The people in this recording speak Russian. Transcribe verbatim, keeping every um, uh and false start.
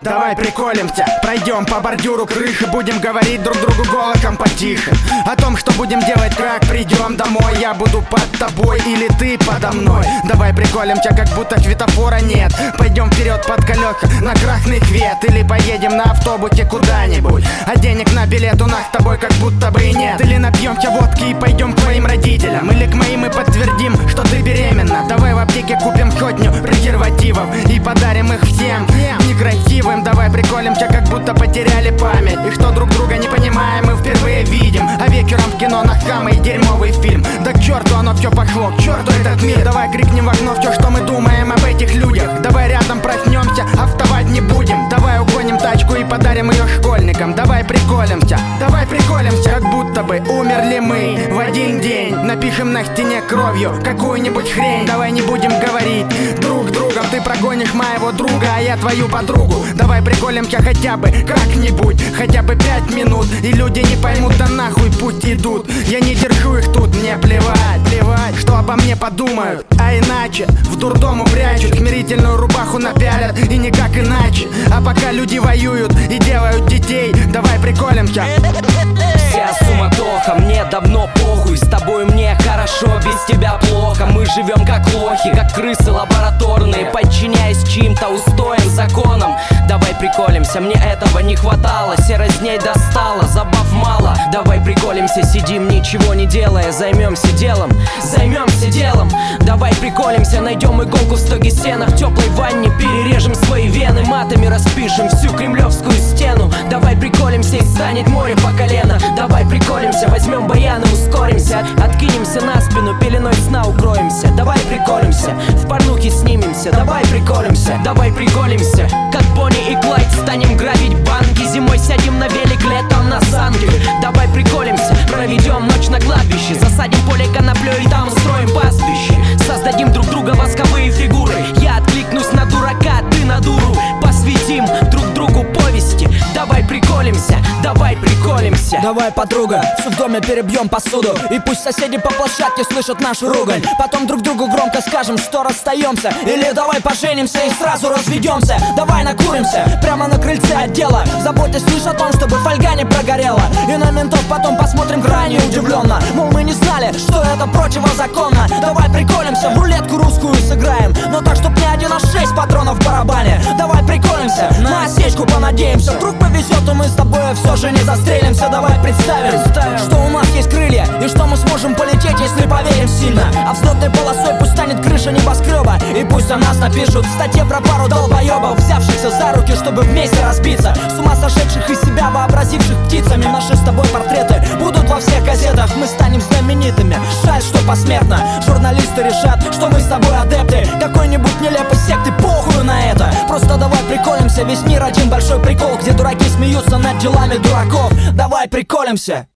Давай приколимся, пройдем по бордюру крыши, будем говорить друг другу голосом потише о том, что будем делать, как придем домой. Я буду под тобой или ты подо мной. Давай приколимся, как будто светофора нет. Пойдем вперед под колеса на красный свет, или поедем на автобусе куда-нибудь, а денег на билет у нас с тобой как будто бы и нет. Или напьемся водки и пойдем к твоим родителям, или к моим и подтвердим, что ты беременна. Давай в аптеке купим сотню презервативов и подарим их всем некрасивым. Давай приколимся, как будто потеряли память, и что друг друга не понимаем, мы впервые видим. А вечером в кино на самый дерьмовый фильм. Да к черту оно все пошло, к черту этот мир. Давай крикнем в окно все, что мы думаем об этих людях. Давай рядом проснемся, а вставать не будем. Давай угоним тачку и подарим ее школьникам. Давай приколимся, давай приколимся, как будто бы умерли мы в один день. Напишем на стене кровью какую-нибудь хрень. Давай не будем говорить друг с другом, ты прогонишь моего друга, а я твою подругу. Давай приколимся хотя бы как-нибудь, хотя бы пять минут, и люди не поймут, да нахуй пусть идут. Я не держу их тут, мне плевать, плевать, что обо мне подумают. А иначе в дурдом упрячут, смирительную рубаху напялят, и никак иначе. А пока люди воюют и делают детей, давай приколимся. Вся суматоха, мне давно похуй. С тобой мне хорошо, без тебя плохо. Мы живем как лохи, как крысы лабораторные, подчиняясь чьим-то устоям, законам. Давай приколимся, мне этого не хватало. Серость дней достала, забав мало. Давай приколимся, сидим ничего не делая. Займемся делом, займемся делом. Давай приколимся, найдем иголку в стоге сена, в теплой ванне перережем свои вены, матами распишем всю кремлевскую стену. Давай приколимся, и станет море по колено. Давай приколимся, возьмем баян и ускоримся, откинемся на спину, пеленой сна укроемся. Давай приколимся, в порнухе снимемся. Давай приколимся, давай приколимся, как Бонни и Клайд станем грабить банки. Зимой сядем на велик, летом на санки. Давай приколимся, проведем ночь на кладбище, засадим поле коноплей и там устроим пастбище. Создадим друг друга восковые фигуры. Я откликнусь на дурака, ты на дуру. Посвятим друг другу повести. Давай приколимся, давай приколимся. Давай, подруга, в доме перебьем посуду, и пусть соседи по площадке слышат нашу ругань. Потом друг другу громко скажем, что расстаемся. Или давай поженимся и сразу разведемся. Давай накуримся прямо на крыльце отдела, заботясь лишь о том, чтобы фольга не прогорела. И на ментов потом посмотрим крайне удивленно, мол, мы не знали, что это противозаконно. Давай приколимся, в рулетку русскую сыграем, но так, чтоб не один, а шесть патронов в барабане. Давай приколимся, на осечку понадеемся. Вдруг повезет, и мы с тобой все же не застрелимся. Давай представим, что у нас есть крылья, и что мы сможем полететь, если поверим сильно. А взлетной полосой пусть станет крыша небоскреба, и пусть о нас напишут в статье про пару долбоебов, взявшихся за руки, чтобы вместе разбиться. С ума сошедших из себя вообразивших птицами. Наши с тобой портреты будут во всех газетах, мы станем знаменитыми. Жаль, что посмертно журналисты решат, что мы с тобой адепты какой-нибудь нелепой секты. Похуй на это, просто давай приколимся. Весь мир один большой прикол, где дураки смеются над делами дураков. Давай приколимся.